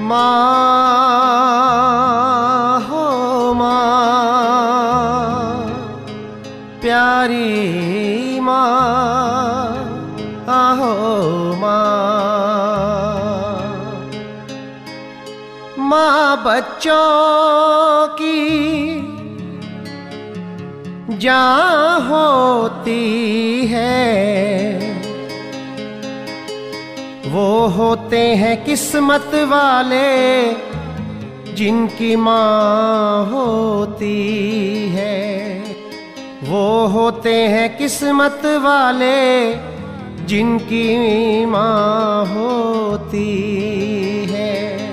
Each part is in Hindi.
माँ हो माँ, प्यारी माँ आहो माँ। माँ बच्चों की जान होती है, वो होते हैं किस्मत वाले जिनकी माँ होती है। वो होते हैं किस्मत वाले जिनकी माँ होती है।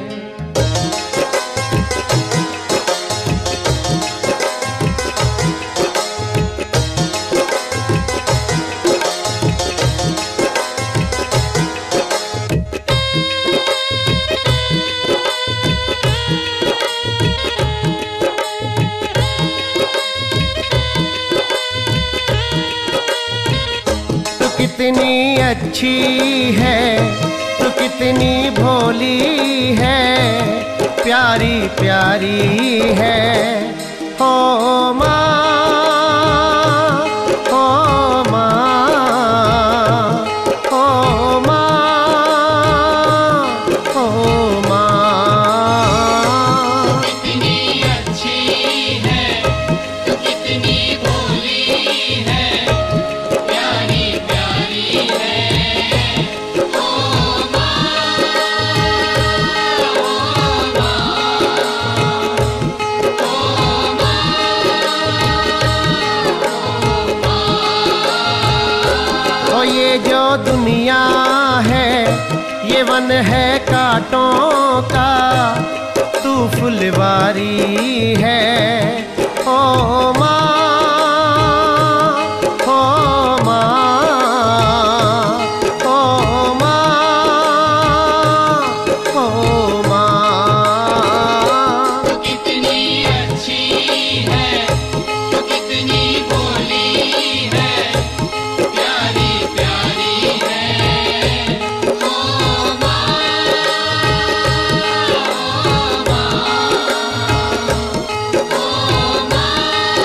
कितनी अच्छी है, तू कितनी भोली है, प्यारी प्यारी है हो माँ, हो माँ, हो माँ, हो माँ। कितनी अच्छी है, तू कितनी भोली है, प्यारी प्यारी है ओ माँ, ओ माँ, ओ माँ, ओ ये जो दुनिया है ये वन है कांटों का, तू फुलवारी है ओ माँ, ओ माँ, ओ माँ, ओ माँ। तू कितनी अच्छी है, तू कितनी भोली है, प्यारी प्यारी है ओ माँ, ओ माँ, ओ माँ,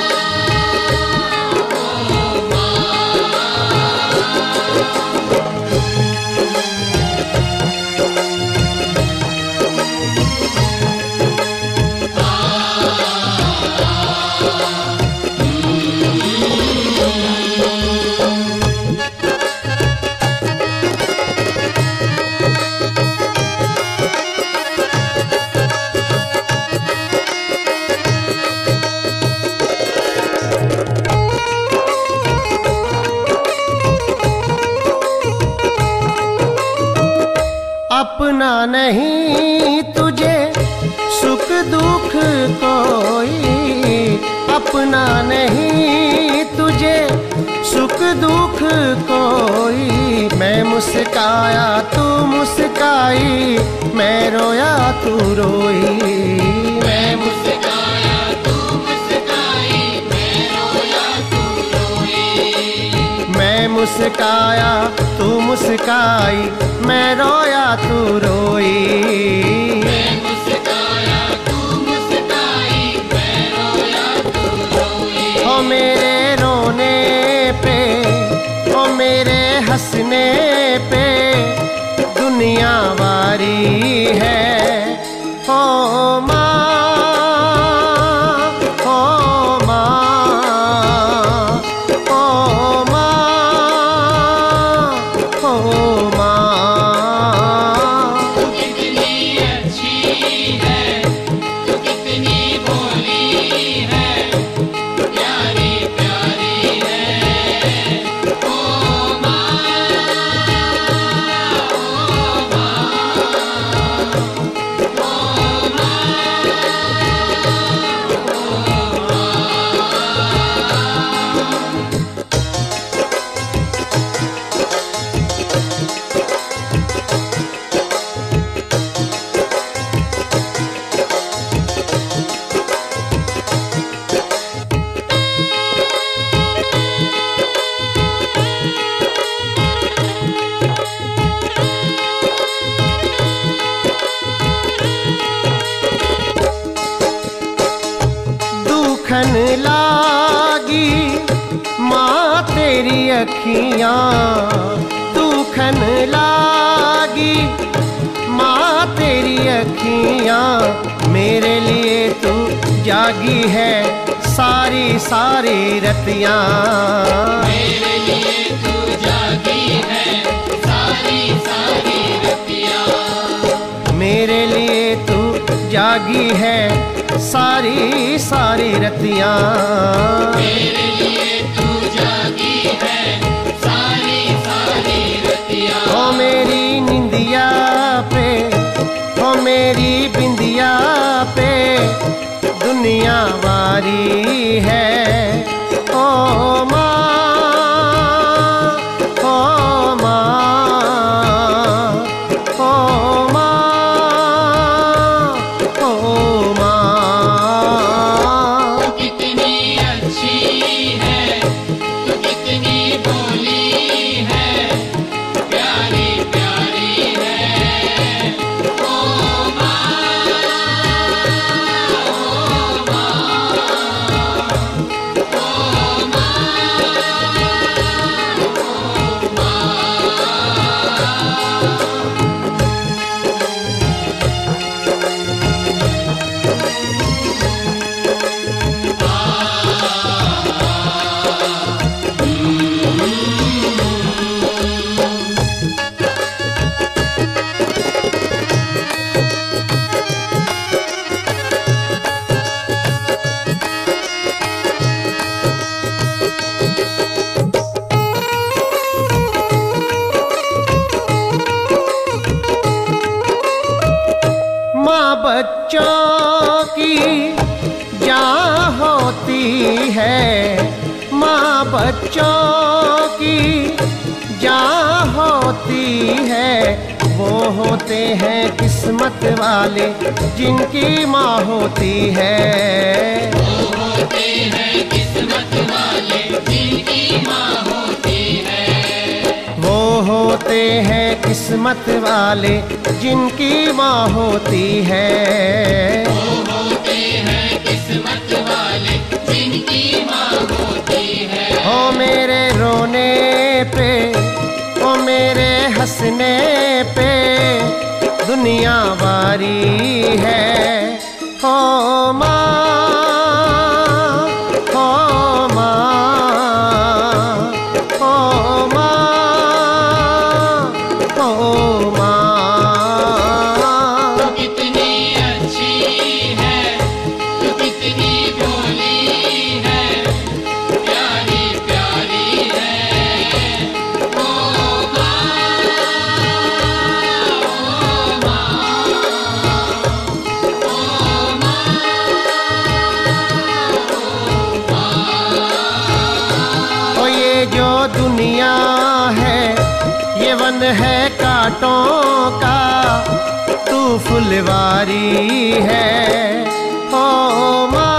अपना नहीं तुझे सुख दुख कोई, अपना नहीं तुझे सुख दुख कोई। मैं मुस्काया तू मुस्काई, मैं रोया तू रोई, मैं मुस्काया तू मुस्काई, मैं रोया तू रोई, मैं मुस्काया तू मुस्काई, मैं रोया तू रोई। मैं मुस्काया तू मुस्काई, मैं रोया तू रोई। ओ मेरे रोने पे, ओ मेरे हंसने पे दुनिया वारी है ओ माँ, ओ माँ, ओ माँ, ओ माँ। तू कितनी अच्छी है, तू कितनी भोली है, प्यारी प्यारी है ओ माँ, ओ माँ, अखियां दुखन लागी, माँ तेरी अखियां मेरे लिए तू जागी है सारी सारी रतियां। मेरे लिए तू जागी है सारी सारी रतियां। मेरे लिए तू जागी है सारी सारी रतियां। मेरे लिए तू जागी है सारी सारी रतियां। ओ मेरी निंदिया पे, ओ मेरी बिंदिया पे दुनिया वारी है। ओ माँ, ओ माँ, ओ माँ, ओ माँ। तू कितनी अच्छी है, तू कितनी भोली है, प्यारी प्यारी है। ओ माँ, ओ माँ, ओ माँ, ओ माँ। माँ बच्चों की जान होती है, माँ बच्चों की जान होती है। वो होते हैं किस्मत वाले जिनकी माँ होती है। वो होते हैं किस्मत वाले जिनकी माँ होती है। वो होते हैं किस्मत वाले जिनकी माँ होती है। वो होते हैं किस्मत वाले जिनकी माँ होती है। ओ मेरे रोने पे, ओ मेरे हंसने पे दुनिया वारी है। ओ माँ, ओ माँ, ओ माँ, ओ माँ। तू कितनी अच्छी है, तू कितनी भोली है, प्यारी प्यारी है। ओ माँ, ओ माँ, ओ माँ, ओ माँ। ओ ये जो दुनिया है ये वन है कांटों का, तू फुलवारी है। ओ माँ,